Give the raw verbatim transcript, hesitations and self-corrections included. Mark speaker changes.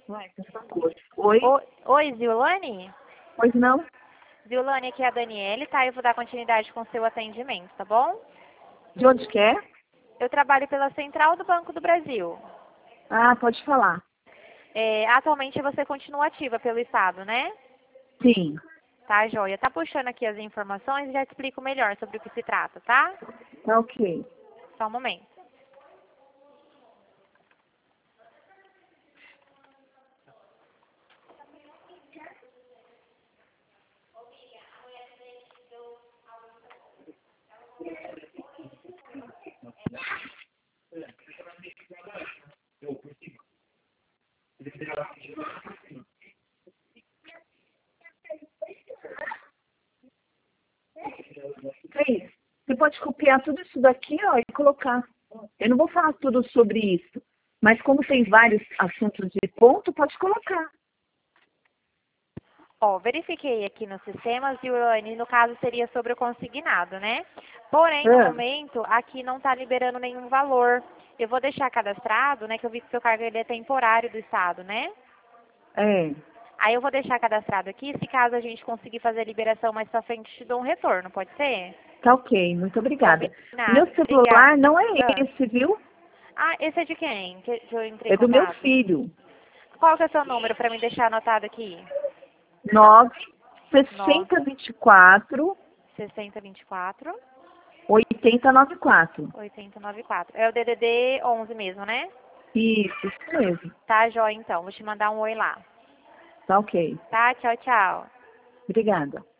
Speaker 1: Vai, por favor. Oi?
Speaker 2: O- Oi, Ziolane?
Speaker 1: Pois não?
Speaker 2: Ziolane, aqui é a Daniele, tá? Eu vou dar continuidade com o seu atendimento, tá bom?
Speaker 1: De onde que é?
Speaker 2: Eu trabalho pela Central do Banco do Brasil.
Speaker 1: Ah, pode falar.
Speaker 2: É, atualmente você continua ativa pelo Estado, né?
Speaker 1: Sim.
Speaker 2: Tá, joia. Tá puxando aqui as informações e já explico melhor sobre o que se trata, tá?
Speaker 1: Tá ok.
Speaker 2: Só um momento.
Speaker 1: Cris, você pode copiar tudo isso daqui, ó, e colocar. Eu não vou falar tudo sobre isso, mas como tem vários assuntos de ponto, pode colocar.
Speaker 2: Ó, verifiquei aqui no sistema, Ziolane, no caso seria sobre o consignado, né? Porém, no
Speaker 1: Ah,
Speaker 2: momento, aqui não está liberando nenhum valor. Eu vou deixar cadastrado, né, que eu vi que o seu cargo ele é temporário do Estado, né?
Speaker 1: é.
Speaker 2: Aí eu vou deixar cadastrado aqui, se caso a gente conseguir fazer a liberação mais pra frente, te dou um retorno, pode ser?
Speaker 1: Tá ok, muito obrigada. Meu
Speaker 2: Combinado. Obrigada.
Speaker 1: celular não é
Speaker 2: Ah,
Speaker 1: esse, viu?
Speaker 2: Ah, esse é de quem? Que eu entrei em
Speaker 1: É do meu
Speaker 2: contato.
Speaker 1: filho.
Speaker 2: Qual que é o seu número para me deixar anotado aqui?
Speaker 1: nove
Speaker 2: Nove
Speaker 1: sessenta vinte e quatro
Speaker 2: sessenta vinte e quatro
Speaker 1: oitenta noventa e quatro.
Speaker 2: oitenta noventa e quatro. É o D D D onze mesmo, né?
Speaker 1: Isso, isso mesmo.
Speaker 2: Tá, joia, então. Vou te mandar um oi lá.
Speaker 1: Tá ok.
Speaker 2: Tá? Tchau, tchau.
Speaker 1: Obrigada.